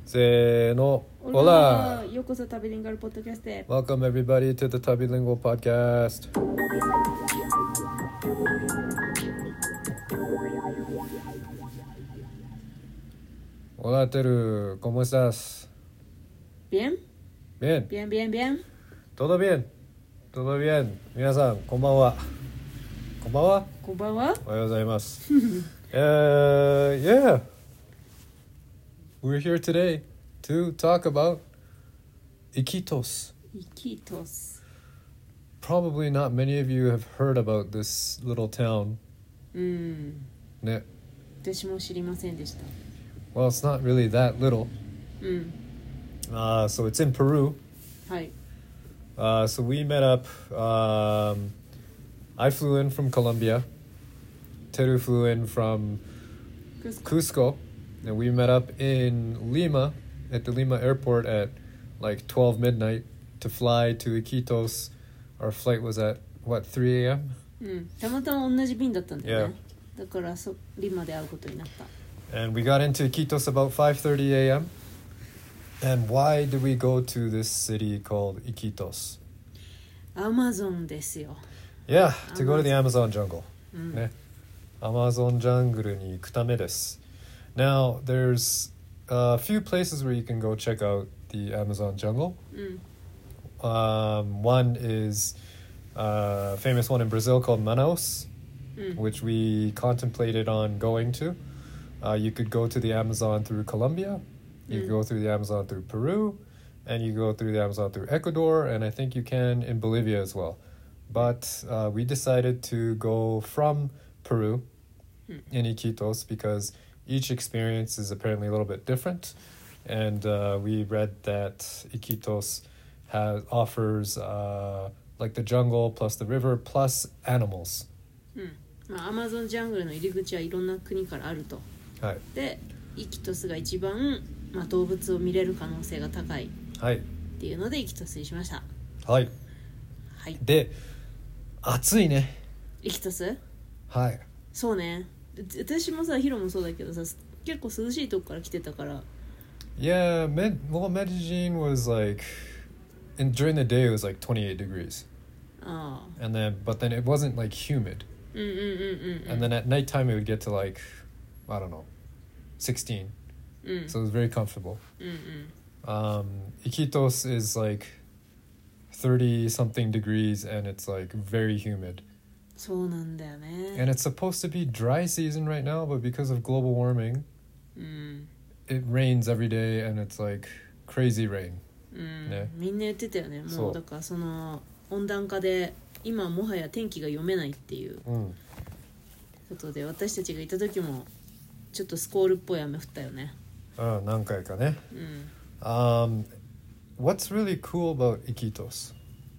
せーの。 Hola. ようこそ旅リンガルポッドキャストへ。 Welcome everybody to the Tabilingual podcast. Hola Teru, ¿cómo estás? Bien? Bien. Bien, bien, bien. Todo bien. Todo bien. 皆さん、こんばんは。こんばんは。 こんばんは。 おはようございます。Yeah. We're here today to talk about Iquitos. Iquitos. Probably not many of you have heard about this little town. ね。 私も知りませんでした。 Well, it's not really that little. So it's in Peru. はい。 So we met up. I flew in from Colombia. Teru flew in from Cusco. And we met up in Lima, at the Lima airport at like 12 midnight to fly to Iquitos. Our flight was at, what, 3 a.m.? たまたま同じ便だったんだよね。だからリマで会うことになった。 And we got into Iquitos about 5:30 a.m. And why did we go to this city called Iquitos? Amazon ですよ。 Yeah, to go to the Amazon jungle. ね。Amazon jungle に行くためです。Now, there's a few places where you can go check out the Amazon jungle. One is a famous one in Brazil called Manaus, which we contemplated on going to. You could go to the Amazon through Colombia, you could go through the Amazon through Peru, and you go through the Amazon through Ecuador, and I think you can in Bolivia as well. But we decided to go from Peru in Iquitos because each experience is apparently a little bit different. And we read that Iquitos offers like the jungle plus the river plus animals. アマゾンジャングルの入り口はいろんな国からあると。 はい。 で、イキトスが一番、動物を見れる可能性が高いっていうのでイキトスにしました。 はい。 はい。 で、暑いね。 イキトス？ はい。 そうね。私もさ、ヒロもそうだけどさ、結構涼しいとこから来てたから。 Yeah, Medellin was like, during the day it was like 28 degrees. But then it wasn't like humid. And then at nighttime it would get to like, I don't know, 16. So it was very comfortable. Iquitos is like 30 something degrees and it's like very humid. そうなんだよね。 And it's supposed to be dry season right now, but because of global warming, it rains every day and it's like crazy rain. ね、 みんな言ってたよね。もうだからその温暖化で今もはや天気が読めないっていうことで、私たちがいた時もちょっとスコールっぽい雨降ったよね。 何回かね。What's really cool about Iquitos?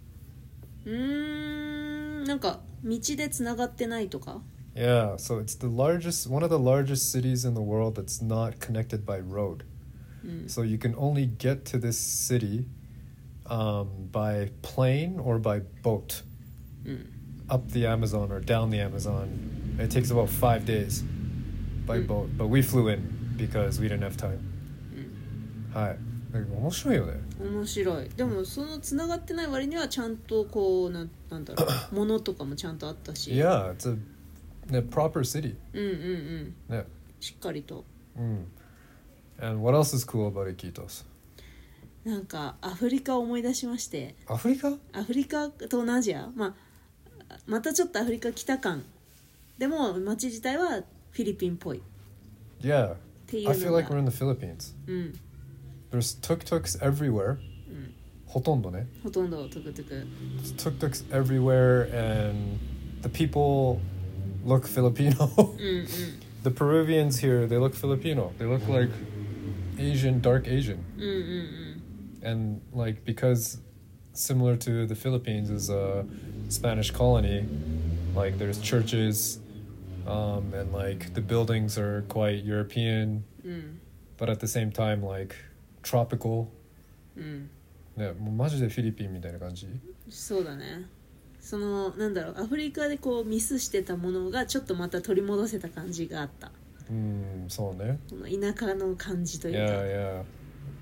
なんか道でつながってないとか。 Yeah, so it's one of the largest cities in the world that's not connected by road. So you can only get to this city by plane or by boat up the Amazon or down the Amazon. It takes about 5 days by boat, but we flew in because we didn't have time. はい。面白いよね。 面白い。でもそのつながってない割にはちゃんとこうなんだろう物とかもちゃんとあったし。 Yeah, it's a proper city. ね。 しっかりと。 And what else is cool about Iquitos? なんかアフリカを思い出しまして。 アフリカ？ アフリカと東南アジア、またちょっとアフリカ北感。でも街自体はフィリピンっぽい。 Yeah, I feel like we're in the Philippines. There's tuk-tuks everywhere. ほとんどね。 ほとんどトゥクトゥク。 Tuk-tuks everywhere, and the people look Filipino. The Peruvians here, they look Filipino. They look like Asian, dark Asian. And like because similar to the Philippines is a Spanish colony, like there's churches, and like the buildings are quite European, but at the same time like tropical. ね、もうマジでフィリピンみたいな感じ。 そうだね。そのなんだろう、アフリカでこうミスしてたものがちょっとまた取り戻せた感じがあった。 そうね。 この田舎の感じというか。 Yeah, yeah.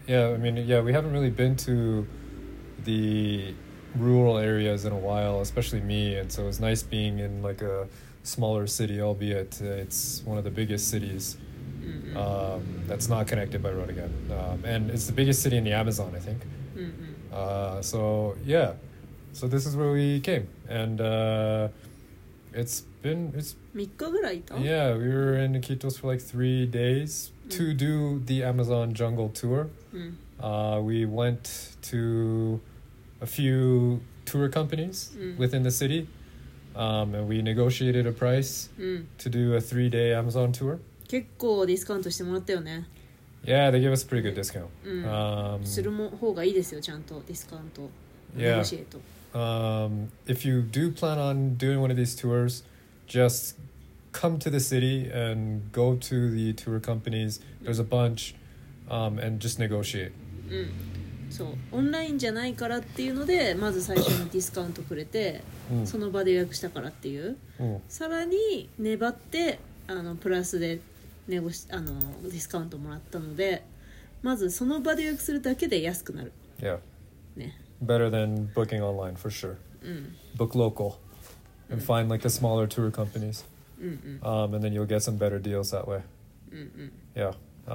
Yeah, I mean, yeah, we haven't really been to the rural areas in a while, especially me, and so it was nice being in like a smaller city, albeit it's one of the biggest cities that's not connected by road again, and it's the biggest city in the Amazon, I think. So yeah, so this is where we came, and it's 3日ぐらいいた yeah, we were in Iquitos for like 3 days to do the Amazon jungle tour. We went to a few tour companies within the city, and we negotiated a price to do a 3-day Amazon tour. 結構ディスカウントしてもらったよね Yeah, they gave us a pretty good discount. する方がいいですよちゃんとディスカウント Yeah. ネゴシエート If you do plan on doing one of these tours, just come to the city and go to the tour companies. There's a bunch, and just negotiate. そうオンラインじゃないからっていうのでまず最初にディスカウントくれて、その場で予約したからっていう、さらに粘ってプラスでディスカウントもらったのでまずその場で予約するだけで安くなる Yeah. ね Better than booking online for sure. Book local and find like the smaller tour companies. And then you'll get some better deals that way. Yeah.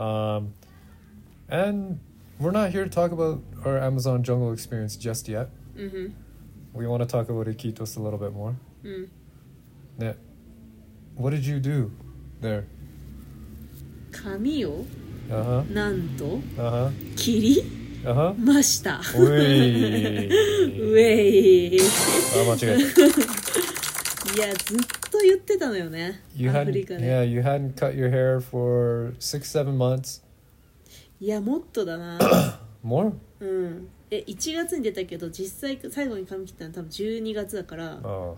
And we're not here to talk about our Amazon jungle experience just yet. We want to talk about Iquitos a little bit more. Yeah. What did you do there? 髪を Uh-huh. なんと Uh-huh. 切り Uh-huh. ましたウェイウェイい間違えたやずっと言ってたのよね You アフ hadn't, リカで yeah, you hadn't cut your hair for 6-7 months. いやもっとだな More? 1月に出たけど実際最後に髪切ったの多分12月だから Oh,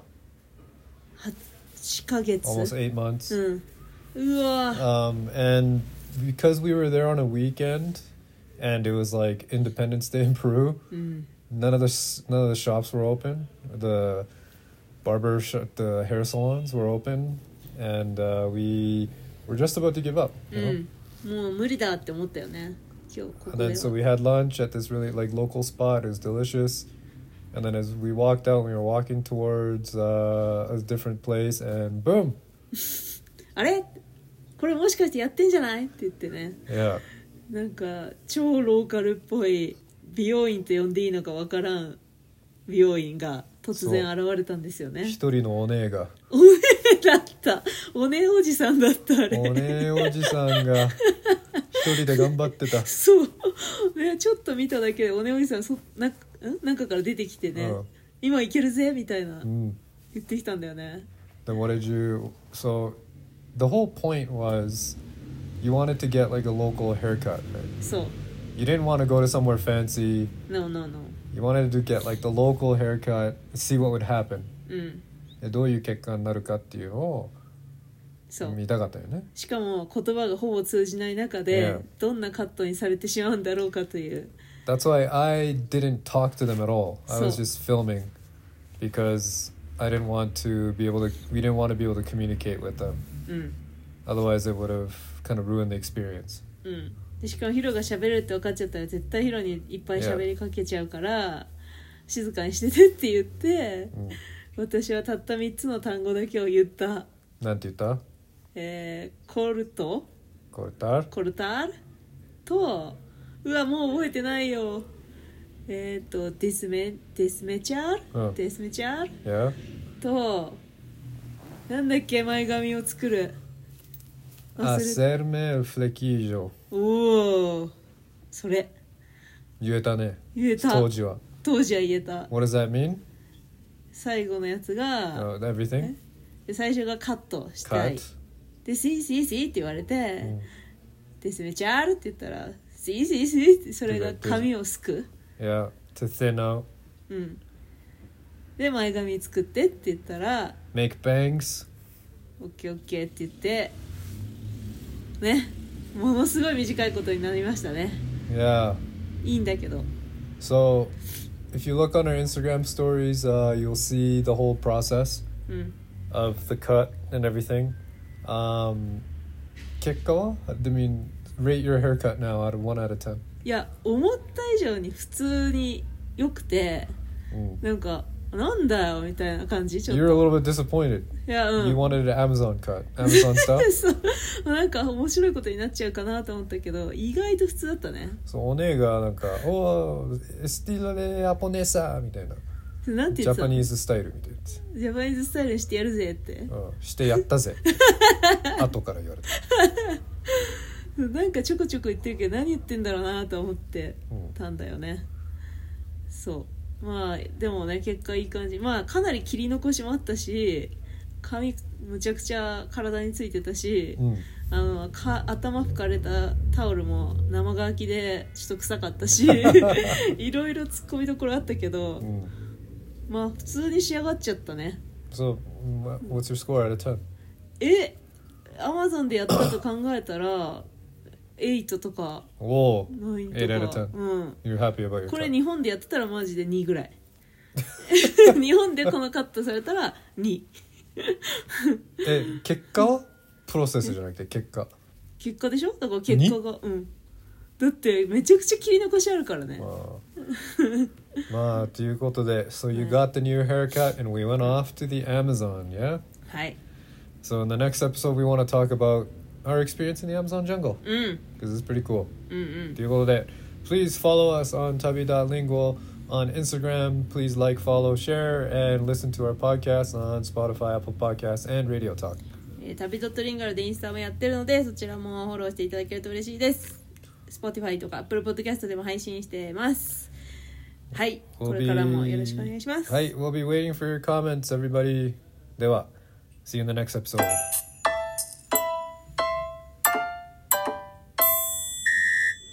8ヶ月 almost 8 months. うわ And because we were there on a weekend and it was like Independence Day in Peru, none of the shops were open. The the hair salons were open, and we were just about to give up. You know? もう無理だって思ったよね今日ここ And で then so we had lunch at this really like local spot. It was delicious. And then as we walked out, we were walking towards a different place, and boom. あれこれもしかしてやってんじゃないって言ってね Yeah. なんか超ローカルっぽい美容院と呼んでいいのかわからん美容院が突然現れたんですよね一人のお姉がお姉だったお姉おじさんだったあれお姉おじさんが一人で頑張ってたそう、ね、ちょっと見ただけでお姉おじさん中から出てきてね、今いけるぜみたいな、言ってきたんだよね Then what did you so the whole point was you wanted to get like a local haircut, right? そう You didn't want to go to somewhere fancy. No You wanted to get like the local haircut, see what would happen. でどういう結果になるかっていうのをそう見たかったよねしかも言葉がほぼ通じない中で、 Yeah. どんなカットにされてしまうんだろうかという That's why I didn't talk to them at all. I was So- just filming because I didn't want to be able to we didn't want to be able to communicate with them. Otherwise it would have kind of ruined the experience. でしかもヒロが喋るって分かっちゃったら絶対ヒロにいっぱい喋りかけちゃうから、静かにしててって言って、私はたった3つの単語だけを言った。 なんて言った？ コルトコルタールとうわもう覚えてないよデスメチャール、 Yeah. となんだっけ前髪を作る Hacerme el flequillo. おおそれ言えたね。 言えた当時は。 当時は言えた What does that mean? 最後のやつが、 Everything? で最初がカットしたい Cut? でシーって言われて、デスメチャールって言ったらシーってそれが髪をすく Yeah. To thin out. で前髪作ってって言ったら Make bangs. オッケーって言ってねものすごい短いことになりましたね Yeah. いいんだけど So, if you look on our Instagram stories, you'll see the whole process of the cut and everything. 結果は I mean, rate your haircut now out of 1 out of 10? いや思った以上に普通に良くて、なんかなんだよみたいな感じ。ちょっと You're a little bit disappointed. いや、 You wanted an Amazon cut. Amazon stuff? そうなんか面白いことになっちゃうかなと思ったけど意外と普通だったね。 そう、お姉がなんかおースティールでアポネサみたいな、 なんて言ってたの？ ジャパニーズスタイルみたいなやつ、 ジャパニーズスタイルにしてやるぜって、 してやったぜ後から言われたなんかちょこちょこ言ってるけど何言ってんだろうなと思ってたんだよね、そうまあでもね結果いい感じ。まあかなり切り残しもあったし髪むちゃくちゃ体についてたし、頭拭かれたタオルも生乾きでちょっと臭かったしいろいろ突っ込みどころあったけど、まあ普通に仕上がっちゃったね。 So, what's your score out of 10? Amazon でやったと考えたら8とか 9とか、 8 out of 10、You're happy about your cut? これ日本でやってたらマジで2ぐらい日本でこのカットされたら2 結果はプロセスじゃなくて結果でしょ。だから結果がだってめちゃくちゃ切り残しあるからね。 まあということで So you got the new haircut and we went off to the Amazon, yeah? はい。 So in the next episode we want to talk about our experience in the Amazon jungle because it's pretty cool. ということで Please follow us on tabi.lingual on Instagram. Please like, follow, share, and listen to our podcast on Spotify, Apple Podcasts, and Radio Talk. 旅.lingualでインスタもやってるのでそちらもフォローしていただけると嬉しいです。 Spotify とか Apple Podcast でも配信してます。はい、これからもよろしくお願いします。 はい、We'll be waiting for your comments, everybody. では See you in the next episode.